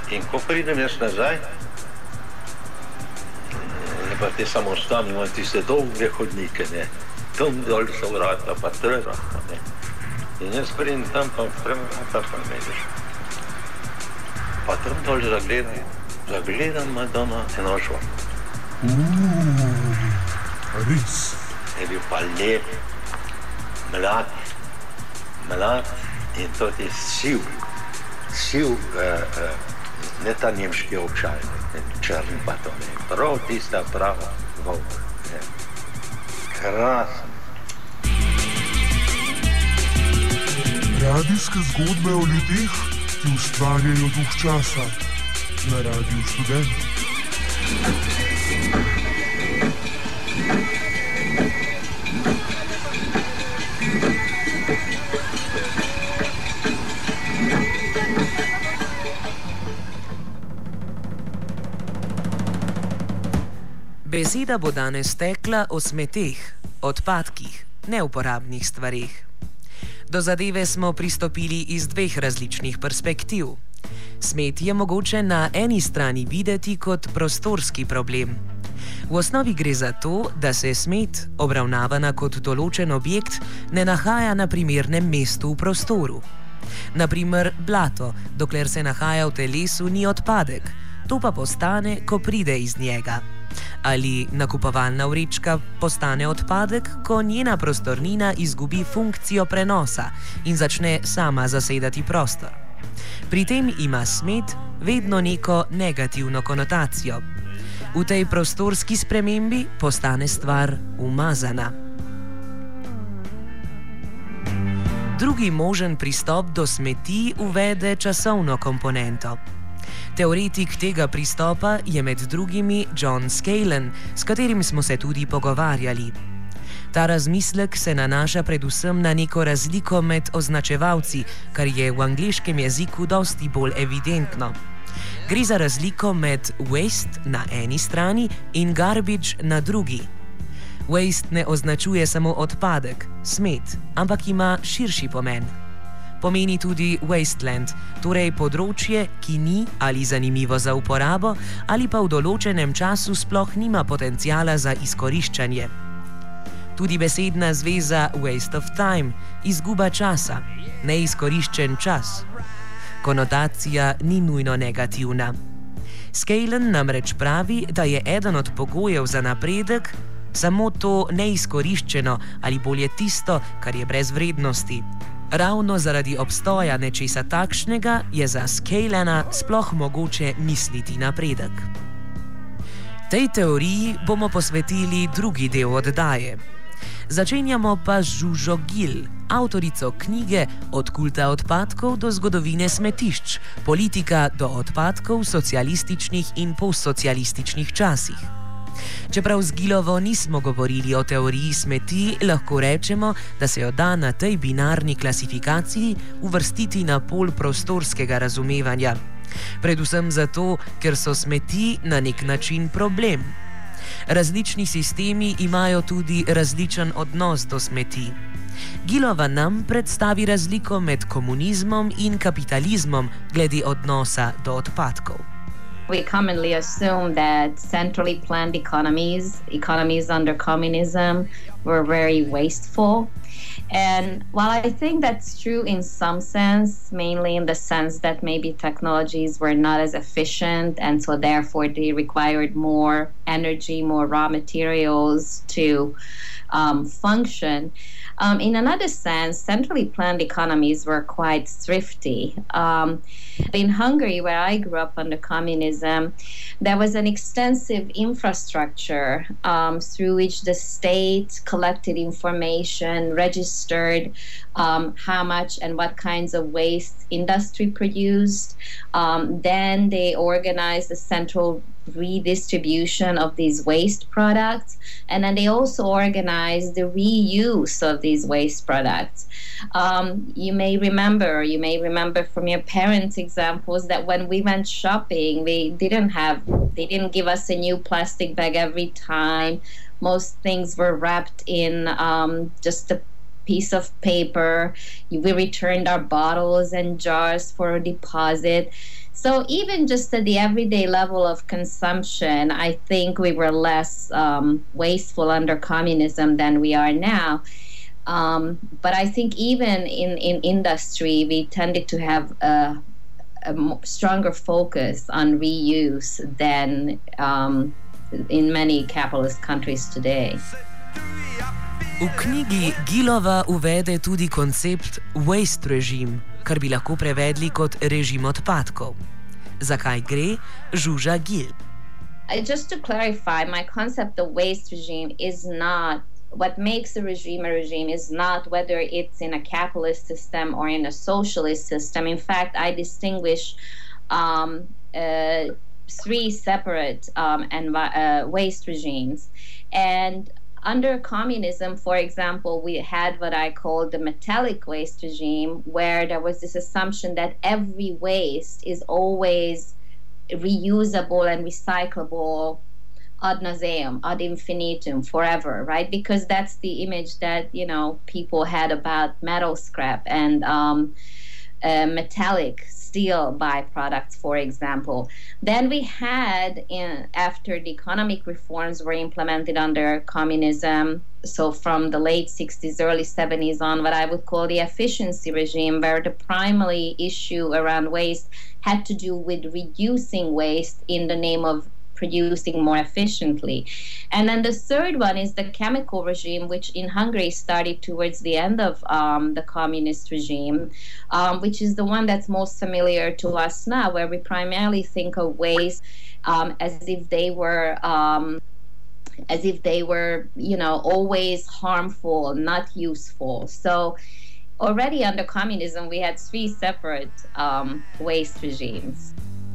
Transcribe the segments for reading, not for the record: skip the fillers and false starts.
In ko pridem jaz nazaj, pa te samostane imajo tiste dolge hodnike, ne. Tam dol so vrata, pa treba, ne. In jaz pridem tam, pa vrata, pa vidiš. Pa tam dol zagledam Madonna Enošva. Res. Je bil pa lep, mlad in to je siv, ne ta nemški občaj, črn pa to ne, prav tista prava volk. Krasen. Radijske zgodbe o ljudeh, ki ustvarjajo duh časa na Radiu Študent. Beseda bo danes tekla o smeteh, odpadkih, neuporabnih stvareh. Do zadeve smo pristopili iz dveh različnih perspektiv. Smet je mogoče na eni strani videti kot prostorski problem. V osnovi gre za to, da se smet, obravnavana kot določen objekt, ne nahaja na primernem mestu v prostoru. Naprimer, blato, dokler se nahaja v telesu, ni odpadek, to pa postane, ko pride iz njega. Ali nakupovalna vrečka postane odpadek, ko njena prostornina izgubi funkcijo prenosa in začne sama zasedati prostor. Pri tem ima smet vedno neko negativno konotacijo. V tej prostorski spremembi postane stvar umazana. Drugi možen pristop do smeti uvede časovno komponento. Teoretik tega pristopa je med drugimi John Scalen, s katerim smo se tudi pogovarjali. Ta razmislek se nanaša predvsem na neko razliko med označevalci, kar je v angleškem jeziku dosti bolj evidentno. Gre za razliko med waste na eni strani in garbage na drugi. Waste ne označuje samo odpadek, smet, ampak ima širši pomen. Pomeni tudi wasteland, torej področje, ki ni ali zanimivo za uporabo ali pa v določenem času sploh nima potenciala za izkoriščanje. Tudi besedna zveza waste of time, izguba časa, neizkoriščen čas. Konotacija ni nujno negativna. Scalen namreč pravi, da je eden od pogojev za napredek samo to neizkoriščeno ali bolje tisto, kar je brez vrednosti. Ravno zaradi obstoja nečesa takšnega je za Scalena sploh mogoče misliti napredek. Tej teoriji bomo posvetili drugi del oddaje. Začenjamo pa z Žužo Gil, avtorico knjige Od kulta odpadkov do zgodovine smetišč, politika do odpadkov v socialističnih in postsocialističnih časih. Čeprav z Gilovo nismo govorili o teoriji smeti, lahko rečemo, da se jo da na tej binarni klasifikaciji uvrstiti na pol prostorskega razumevanja. Predvsem zato, ker so smeti na nek način problem. Različni sistemi imajo tudi različen odnos do smeti. Gilova nam predstavi razliko med komunizmom in kapitalizmom glede odnosa do odpadkov. We commonly assume that centrally planned economies under communism, were very wasteful. And while I think that's true in some sense, mainly in the sense that maybe technologies were not as efficient and so therefore they required more energy, more raw materials to function. In another sense, centrally planned economies were quite thrifty. In Hungary, where I grew up under communism, there was an extensive infrastructure through which the state collected information, registered how much and what kinds of waste industry produced. Then they organized the central redistribution of these waste products, and then they also organized the reuse of these waste products. You may remember from your parents' examples that when we went shopping, they didn't give us a new plastic bag every time. Most things were wrapped in just the piece of paper. We returned our bottles and jars for a deposit. So even just at the everyday level of consumption, I think we were less wasteful under communism than we are now. But I think even in industry, we tended to have a stronger focus on reuse than in many capitalist countries today. V knjigi Gillova uvede tudi koncept waste regime, kar bi lahko prevedli kot režim odpadkov. Zakaj gre, žuža Gill. Just to clarify, my concept of waste regime is not what makes a regime is not whether it's in a capitalist system or in a socialist system. In fact, I distinguish three separate waste regimes. And under communism, for example, we had what I call the metallic waste regime, where there was this assumption that every waste is always reusable and recyclable ad nauseum, ad infinitum, forever, right? Because that's the image that, people had about metal scrap and metallic steel byproducts, for example. Then we had, after the economic reforms were implemented under communism, so from the late 60s, early 70s on, what I would call the efficiency regime, where the primary issue around waste had to do with reducing waste in the name of producing more efficiently. And then the third one is the chemical regime, which in Hungary started towards the end of the communist regime, which is the one that's most familiar to us now, where we primarily think of waste as if they were always harmful, not useful. So already under communism, we had three separate waste regimes.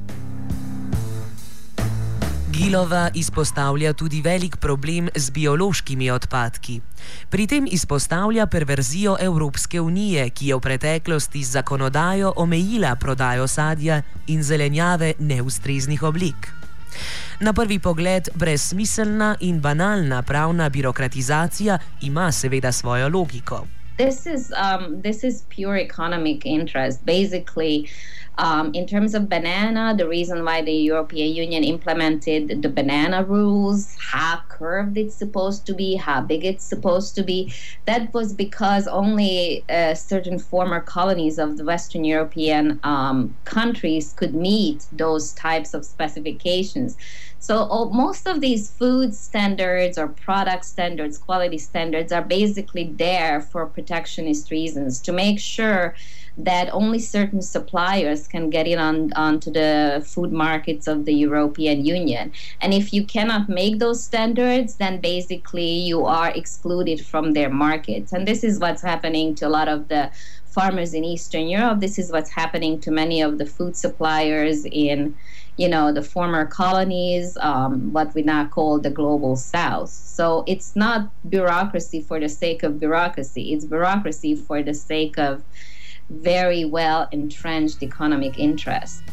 Gillova izpostavlja tudi velik problem z biološkimi odpadki. Pri tem izpostavlja perverzijo Evropske unije, ki je v preteklosti z zakonodajo omejila prodajo sadja in zelenjave neustreznih oblik. Na prvi pogled brezsmiselna in banalna pravna birokratizacija ima seveda svojo logiko. This is pure economic interest. Basically, in terms of banana, the reason why the European Union implemented the banana rules, how curved it's supposed to be, how big it's supposed to be, that was because only certain former colonies of the Western European countries could meet those types of specifications. So most of these food standards or product standards, quality standards, are basically there for protectionist reasons, to make sure that only certain suppliers can get in onto the food markets of the European Union. And if you cannot make those standards, then basically you are excluded from their markets. And this is what's happening to a lot of the farmers in Eastern Europe. This is what's happening to many of the food suppliers in the former colonies, what we now call the global south. So it's not bureaucracy for the sake of bureaucracy. It's bureaucracy for the sake of very well entrenched economic interest.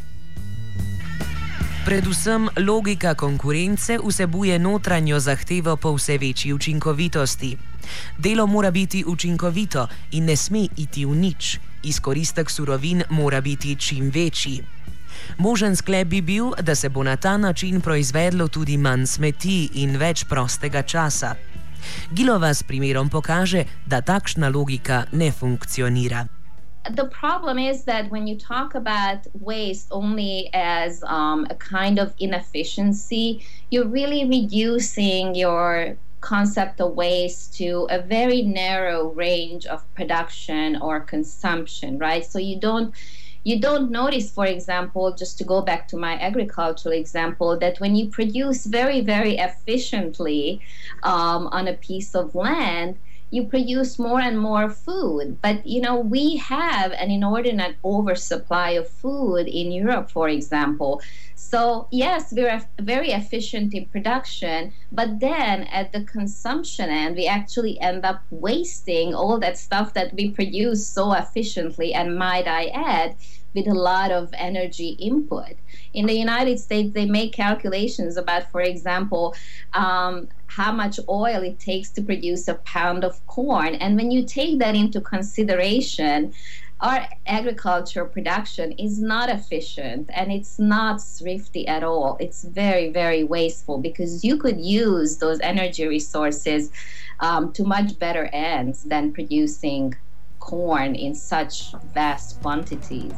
Predvsem logika konkurence vsebuje notranjo zahtevo po vse večji učinkovitosti. Delo mora biti učinkovito in ne sme iti v nič. Izkoristek surovin mora biti čim večji. Možen sklep bi bil, da se bo na ta način proizvedlo tudi manj smeti in več prostega časa. Gillova s primerom pokaže, da takšna logika ne funkcionira. The problem is that when you talk about waste only as a kind of inefficiency, you're really reducing your concept of waste to a very narrow range of production or consumption, right? So you don't notice, for example, just to go back to my agricultural example, that when you produce very, very efficiently on a piece of land, you produce more and more food. But, we have an inordinate oversupply of food in Europe, for example. So, yes, we're very efficient in production, but then at the consumption end, we actually end up wasting all that stuff that we produce so efficiently. And might I add, with a lot of energy input. In the United States, they make calculations about, for example, how much oil it takes to produce a pound of corn. And when you take that into consideration, our agriculture production is not efficient and it's not thrifty at all. It's very, very wasteful because you could use those energy resources to much better ends than producing corn in such vast quantities.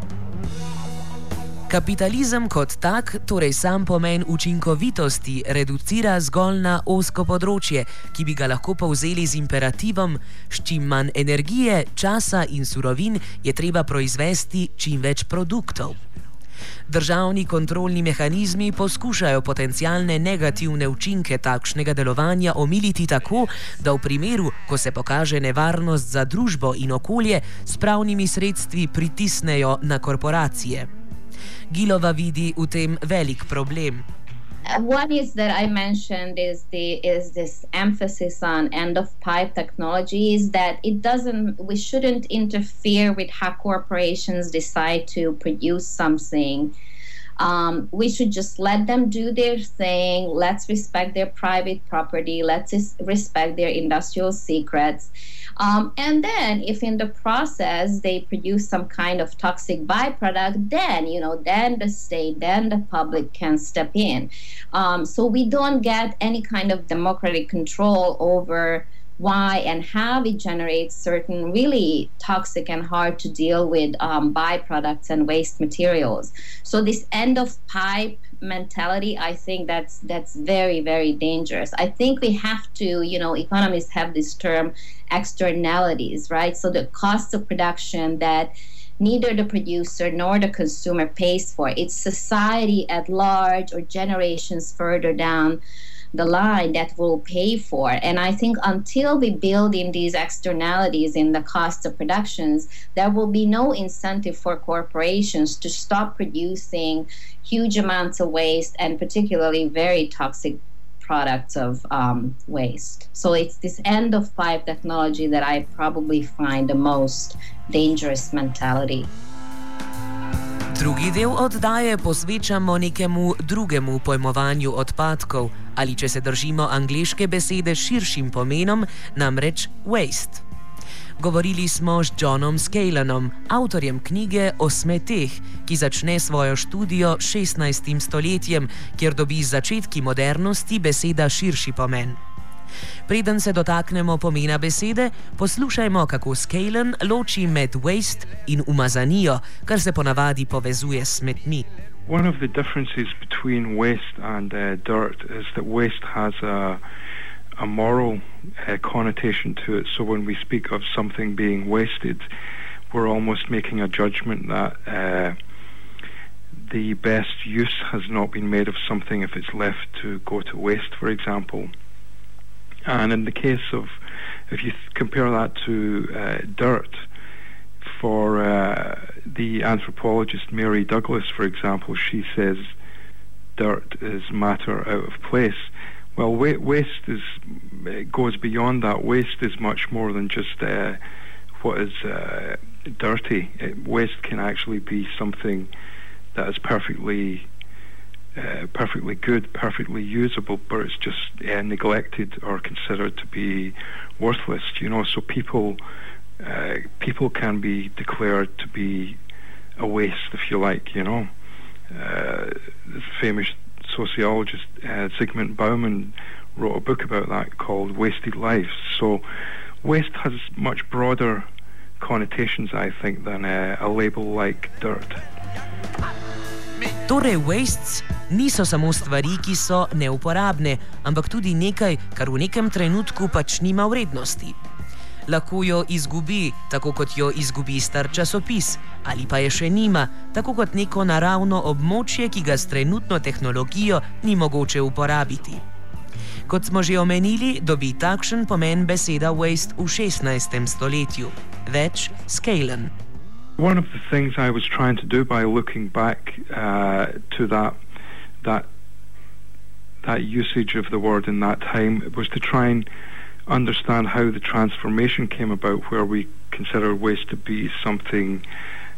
Kapitalizem kot tak, torej sam pomen učinkovitosti, reducira zgolj na ozko področje, ki bi ga lahko povzeli z imperativom, s čim manj energije, časa in surovin je treba proizvesti čim več produktov. Državni kontrolni mehanizmi poskušajo potencialne negativne učinke takšnega delovanja omiliti tako, da v primeru, ko se pokaže nevarnost za družbo in okolje, s pravnimi sredstvi pritisnejo na korporacije. Gilova vidi v tem velik problem. One is that I mentioned is this emphasis on end-of-pipe technology, is that we shouldn't interfere with how corporations decide to produce something. We should just let them do their thing. Let's respect their private property. Let's respect their industrial secrets. And then if in the process they produce some kind of toxic byproduct, then the state, then the public can step in. So we don't get any kind of democratic control over why and how it generates certain really toxic and hard to deal with byproducts and waste materials. So this end of pipe mentality, I think that's very, very dangerous. I think we have to, economists have this term externalities, right? So the cost of production that neither the producer nor the consumer pays for. It's society at large or generations further down the line that will pay for. And I think until we build in these externalities in the cost of productions, there will be no incentive for corporations to stop producing huge amounts of waste and particularly very toxic products of waste. So it's this end-of-pipe technology that I probably find the most dangerous mentality. Drugi del oddaje posvečamo nekemu drugemu pojmovanju odpadkov, ali če se držimo angleške besede s širšim pomenom, namreč waste. Govorili smo z Johnom Scalenom, avtorjem knjige o smeteh, ki začne svojo študijo 16. stoletjem, kjer dobi z začetki modernosti beseda širši pomen. Preden se dotaknemo pomena besede, poslušajmo, kako Scalen loči med waste in umazanijo, kar se ponavadi povezuje s smetmi. One of the differences between waste and dirt is that waste has a moral connotation to it. So when we speak of something being wasted, we're almost making a judgment that the best use has not been made of something if it's left to go to waste, for example. And in the case of, if you compare that to dirt, for the anthropologist Mary Douglas, for example, she says dirt is matter out of place. Well, waste goes beyond that. Waste is much more than just what is dirty. Waste can actually be something that is perfectly good, perfectly usable, but it's just neglected or considered to be worthless. So people can be declared to be a waste, if you like. This famous sociologist Zygmunt Bauman wrote a book about that called Wasted Lives. So waste has much broader connotations, I think, than a label like dirt. Torej, wastes niso samo stvari, ki so neuporabne, ampak tudi nekaj, kar v nekem trenutku pač nima vrednosti. Lahko jo izgubi, tako kot jo izgubi star časopis, ali pa je še nima, tako kot neko naravno območje, ki ga s trenutno tehnologijo ni mogoče uporabiti. Kot smo že omenili, dobi takšen pomen beseda waste v 16. stoletju. Več Scalen. One of the things I was trying to do by looking back to that usage of the word in that time was to try and understand how the transformation came about, where we consider waste to be something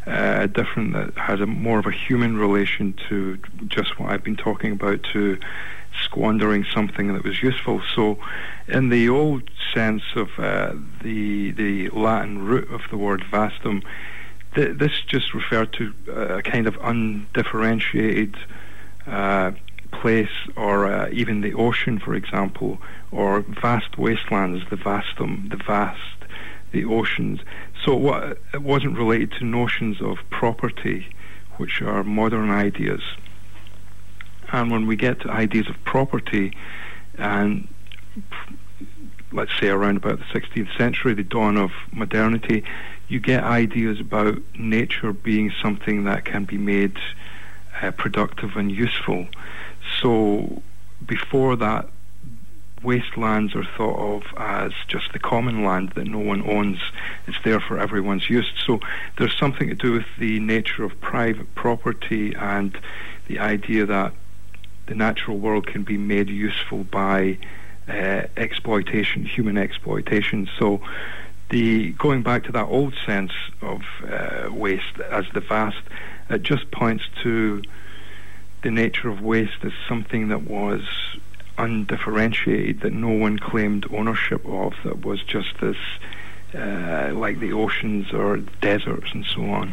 different, that has more of a human relation to just what I've been talking about, to squandering something that was useful. So in the old sense of the Latin root of the word vastum, this just referred to a kind of undifferentiated place, or even the ocean, for example, or vast wastelands, the vastum, the vast, the oceans. So it wasn't related to notions of property, which are modern ideas. And when we get to ideas of property, and let's say around about the 16th century, the dawn of modernity, you get ideas about nature being something that can be made productive and useful. So before that, wastelands are thought of as just the common land that no one owns. It's there for everyone's use. So there's something to do with the nature of private property and the idea that the natural world can be made useful by exploitation, human exploitation. So going back to that old sense of waste as the vast, it just points to the nature of waste as something that was undifferentiated, that no one claimed ownership of, that was just this like the oceans or deserts and so on.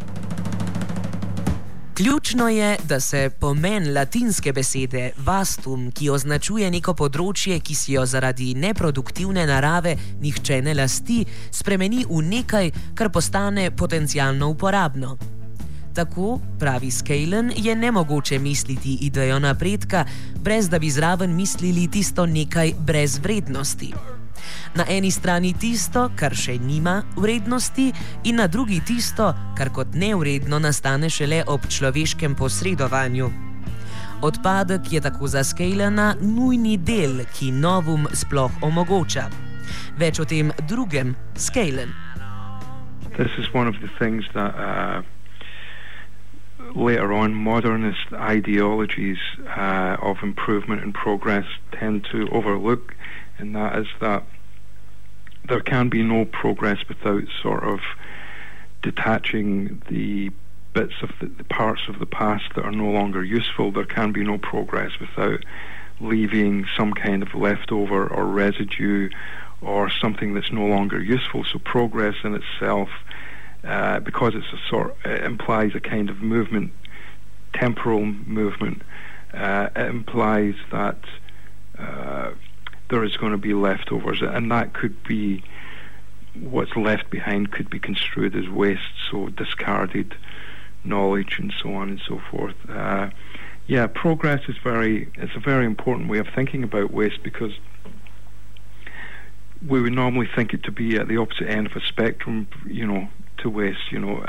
Ključno je, da se pomen latinske besede vastum, ki označuje neko področje, ki si jo zaradi neproduktivne narave nihče ne lasti, spremeni v nekaj, kar postane potencialno uporabno. Tako, pravi Skalen, je nemogoče misliti idejo napredka, brez da bi zraven mislili tisto nekaj brez vrednosti. Na eni strani tisto, kar še nima vrednosti, in na drugi tisto, kar kot nevredno nastane šele ob človeškem posredovanju. Odpadek je tako za Skalena nujni del, ki novum sploh omogoča. Več o tem drugem Skalen. This is one of the things that later on modernist ideologies of improvement and progress tend to overlook, and that is that there can be no progress without sort of detaching the bits of the parts of the past that are no longer useful. There can be no progress without leaving some kind of leftover or residue or something that's no longer useful. So progress in itself, because it implies a kind of movement, temporal movement, it implies that there is going to be leftovers, and that could be what's left behind could be construed as waste, so discarded knowledge and so on and so forth. Progress is it's a very important way of thinking about waste, because we would normally think it to be at the opposite end of a spectrum, to waste,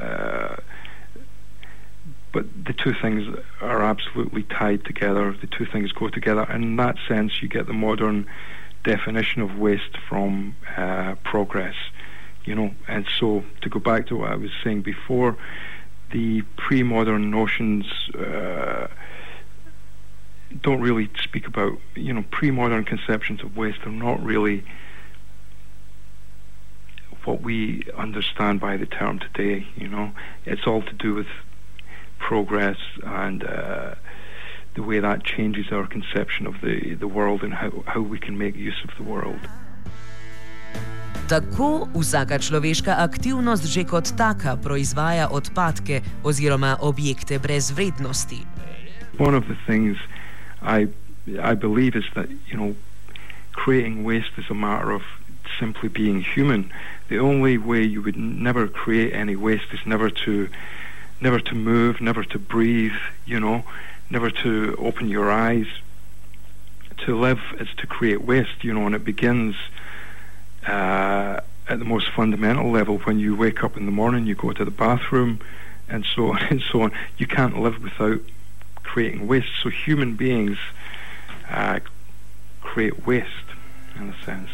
but the two things are absolutely tied together. The two things go together. And in that sense, you get the modern definition of waste from progress, And so, to go back to what I was saying before, the pre-modern notions don't really speak about, pre-modern conceptions of waste are not really what we understand by the term today, It's all to do with progress and the way that changes our conception of the world and how we can make use of the world. Tako vsaka človeška aktivnost že kot taka proizvaja odpadke oziroma objekte brez vrednosti. One of the things I believe is that, creating waste is a matter of simply being human. The only way you would never create any waste is never to move, never to breathe, never to open your eyes. To live is to create waste, and it begins at the most fundamental level. When you wake up in the morning, you go to the bathroom, and so on and so on. You can't live without creating waste. So human beings create waste, in a sense.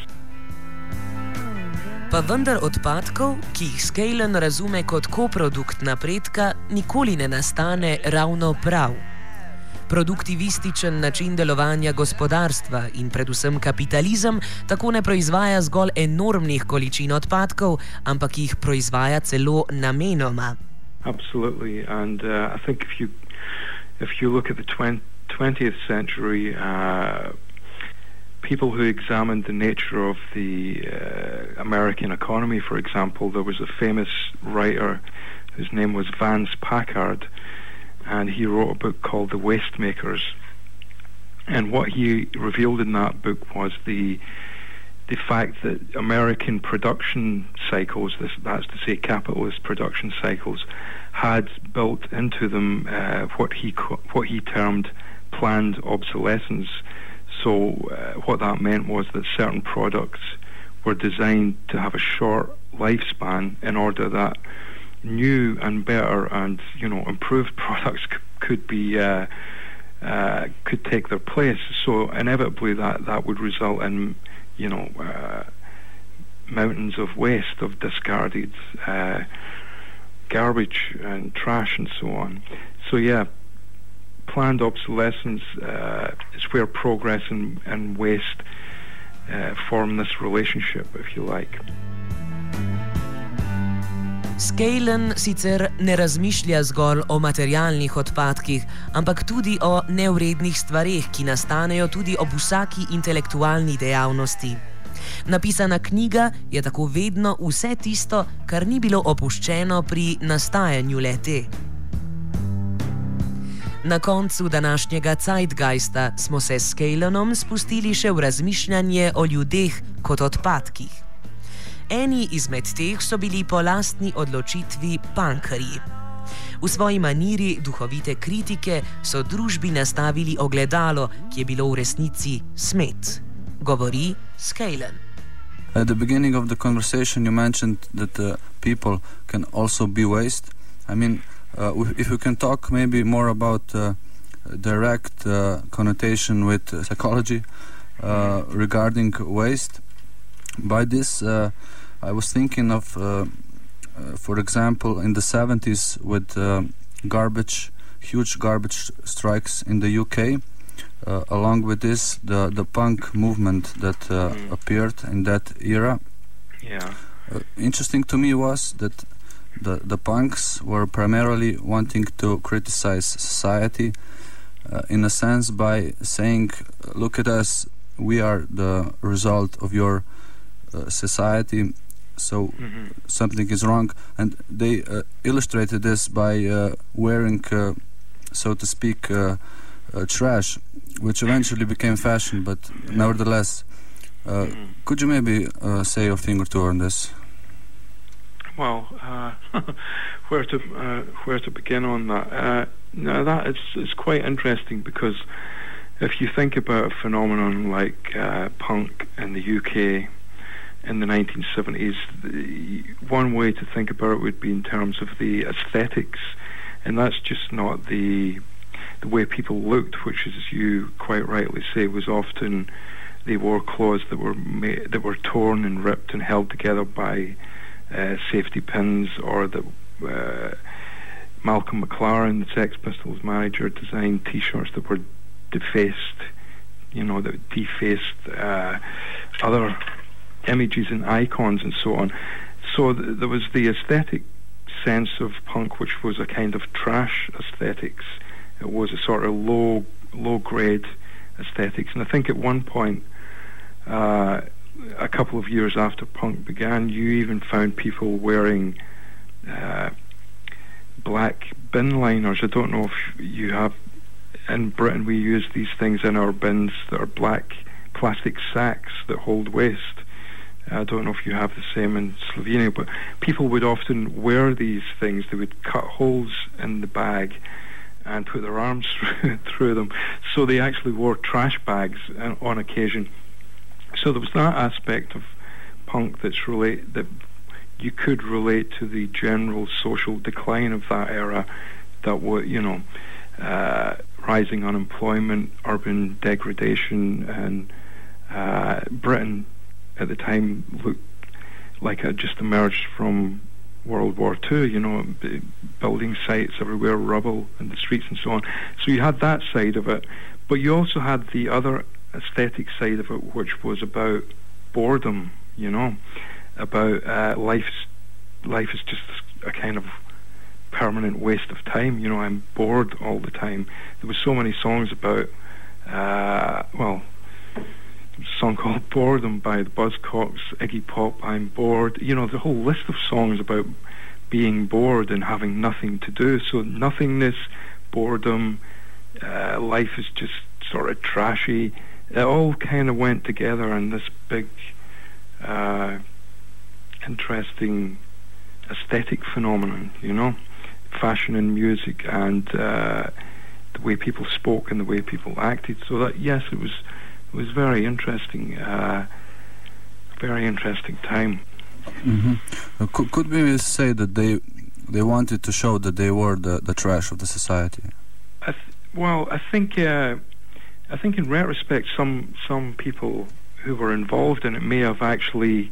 Pa vendar odpadkov, ki jih Skalen razume kot koprodukt napredka, nikoli ne nastane ravno prav. Produktivističen način delovanja gospodarstva in predvsem kapitalizem tako ne proizvaja zgolj enormnih količin odpadkov, ampak jih proizvaja celo namenoma. Absolutely, and I think if you look at the 20th century, people who examined the nature of the American economy, for example, there was a famous writer whose name was Vance Packard, and he wrote a book called The Wastemakers. And what he revealed in that book was the fact that American production cycles, that's to say capitalist production cycles, had built into them what he termed planned obsolescence. So what that meant was that certain products were designed to have a short lifespan in order that new and better and improved products could take their place. So inevitably that would result in mountains of waste, of discarded garbage and trash and so on. So yeah, planned obsolescence is where progress and waste form this relationship, if you like. Scanlon sicer ne razmišlja zgolj o materialnih odpadkih, ampak tudi o nevrednih stvareh, ki nastanejo tudi ob vsaki intelektualni dejavnosti. Napisana knjiga je tako vedno vse tisto, kar ni bilo opuščeno pri nastajanju le-te. Na koncu današnjega Zeitgeista smo se s Scanlonom spustili še v razmišljanje o ljudeh kot odpadkih. Eni izmed teh so bili po lastni odločitvi punkerji. V svoji maniri duhovite kritike so družbi nastavili ogledalo, ki je bilo v resnici smet. Govori Scanlon. At the beginning of the conversation you mentioned that people can also be waste. I mean, if you can talk maybe more about direct connotation with psychology regarding waste. By this, I was thinking of, for example, in the 70s with huge garbage strikes in the UK. Along with this, the punk movement that appeared in that era. Yeah. Interesting to me was that the punks were primarily wanting to criticize society, in a sense, by saying, "Look at us, we are the result of your society, so something is wrong." And they illustrated this by wearing, so to speak, trash, which eventually became fashion, but nevertheless. Could you maybe say a thing or two on this? Well, where to begin on that? No, that is quite interesting, because if you think about a phenomenon like punk in the UK in the 1970s, one way to think about it would be in terms of the aesthetics, and that's just not the way people looked, which, as you quite rightly say, was often they wore clothes that were torn and ripped and held together by safety pins, or that Malcolm McLaren, the Sex Pistols manager, designed T-shirts that were defaced, that defaced other images and icons and so on. So there was the aesthetic sense of punk, which was a kind of trash aesthetics. It was a sort of low grade aesthetics, and I think at one point, a couple of years after punk began, you even found people wearing black bin liners. I don't know if you have. In Britain, we use these things in our bins that are black plastic sacks that hold waste. I don't know if you have the same in Slovenia, but people would often wear these things. They would cut holes in the bag and put their arms through them. So they actually wore trash bags on occasion. So there was that aspect of punk that you could relate to the general social decline of that era, that was, rising unemployment, urban degradation, and Britain at the time looked like it just emerged from World War II, building sites everywhere, rubble in the streets and so on. So you had that side of it, but you also had the other aesthetic side of it, which was about boredom, about life is just a kind of permanent waste of time. You know, I'm bored all the time. There was so many songs about, a song called Boredom by the Buzzcocks, Iggy Pop, I'm Bored. You know, the whole list of songs about being bored and having nothing to do. So nothingness, boredom, life is just sort of trashy. It all kind of went together in this big, interesting aesthetic phenomenon, you know, fashion and music and the way people spoke and the way people acted. So that, yes, it was very interesting, very interesting time. Mm-hmm. Could we say that they wanted to show that they were the trash of the society? I think in retrospect, some people who were involved in it may have actually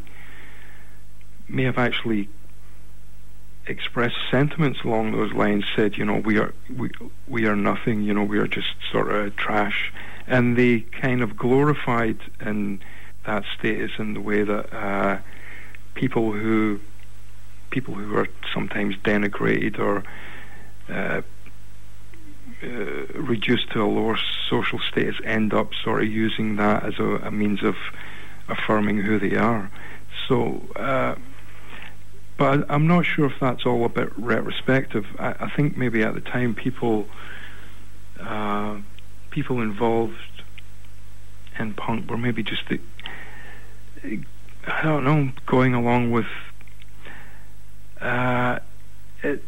expressed sentiments along those lines. Said, you know, we are nothing. You know, we are just sort of trash, and they kind of glorified in that status in the way that people who are sometimes denigrated or reduced to a lower social status end up sort of using that as a means of affirming who they are. So, but I'm not sure if that's all a bit retrospective. I think maybe at the time people involved in punk were maybe just I don't know, going along with it.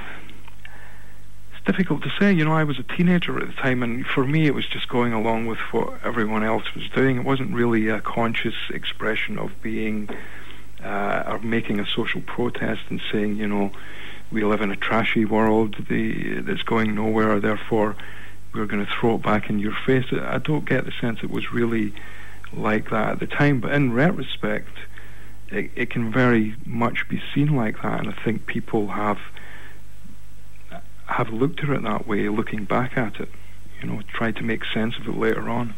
It's difficult to say. You know, I was a teenager at the time, and for me it was just going along with what everyone else was doing. It wasn't really a conscious expression of being or making a social protest and saying, you know, we live in a trashy world that's going nowhere, therefore we're going to throw it back in your face. I don't get the sense it was really like that at the time, but in retrospect it can very much be seen like that, and I think people have looked at it that way, looking back at it, you know, tried to make sense of it later on.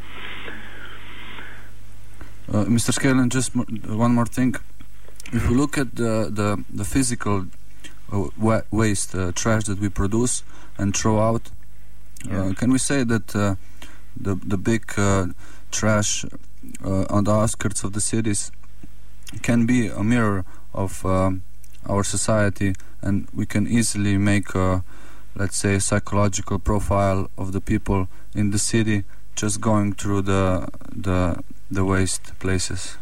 Mr. Scalen, just one more thing. If we look at the physical waste, trash that we produce and throw out, can we say that the big trash on the outskirts of the cities can be a mirror of our society, and we can easily make a, let's say, psychological profile of the people in the city just going through the waste places?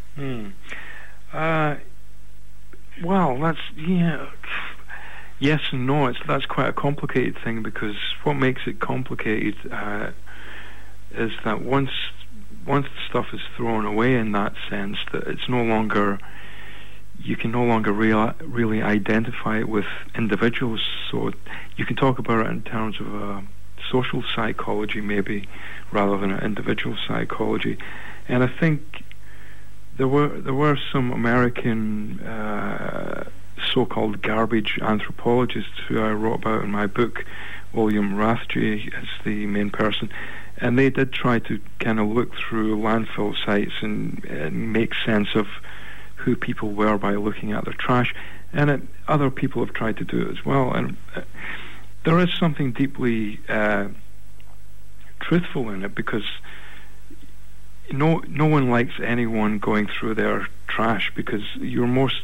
Well, that's, yeah, yes and no. That's quite a complicated thing, because what makes it complicated is that once the stuff is thrown away in that sense, that it's no longer, you can no longer really identify it with individuals. So you can talk about it in terms of social psychology maybe, rather than an individual psychology. And I think there were some American so-called garbage anthropologists who I wrote about in my book. William Rathje is the main person, and they did try to kind of look through landfill sites and make sense of who people were by looking at their trash, and other people have tried to do it as well. And there is something deeply truthful in it, because no one likes anyone going through their trash, because your most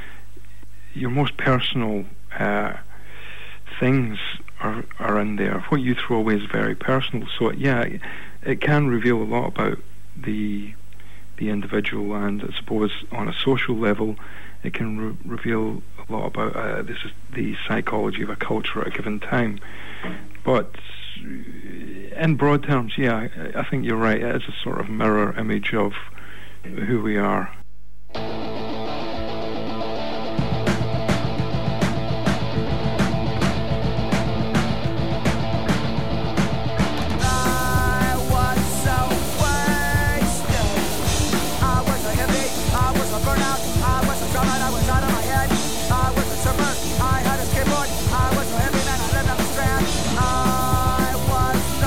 personal things are in there. What you throw away is very personal. So yeah, it can reveal a lot about the individual, and I suppose on a social level it can reveal a lot about this is the psychology of a culture at a given time. But in broad terms, yeah, I think you're right. It is a sort of mirror image of who we are.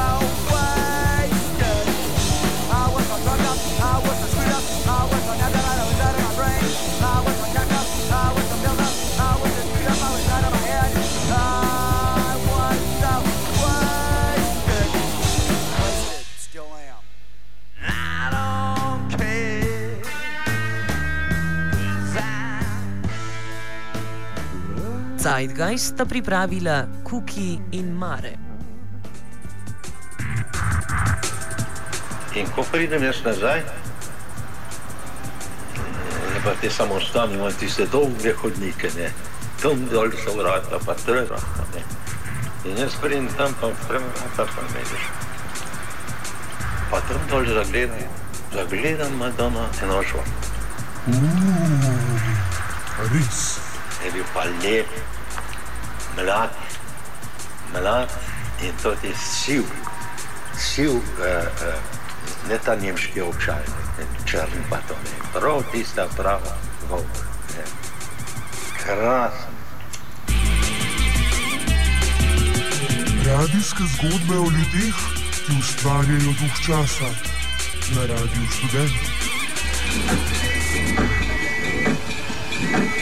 I was a drug up, I was a screwed up, I was a Zeitgeist sta pripravila Kuki in Mare. In ko pridem jaz nazaj, pa te samostani imajo tiste dolge hodnike, ne. Tam dol so vrata, pa treba, ne. In jaz pridem tam, pa vrata pa mediš. Pa tam dol zagledam Madonna Enošva. Res. Je bil pa lep, mlad in tudi siv, ne ta nemški očaj, črn pa to ne, prav tista prava volk. Krasen. Radijske zgodbe o ljudeh, ki ustvarjajo duh časa na Radiu Študent.